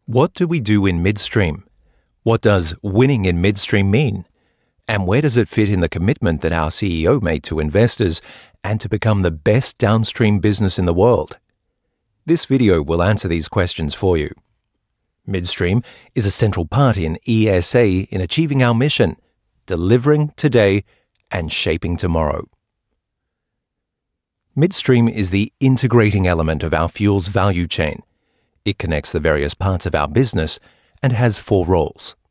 What do we do in midstream? What does winning in midstream mean? And where does it fit in the commitment that our CEO made to investors and to become the best downstream business in the world? This video will answer these questions for you. Midstream is a central part in ESA in achieving our mission, delivering today and shaping tomorrow. Midstream is the integrating element of our fuels value chain. It connects the various parts of our business and has 4 roles.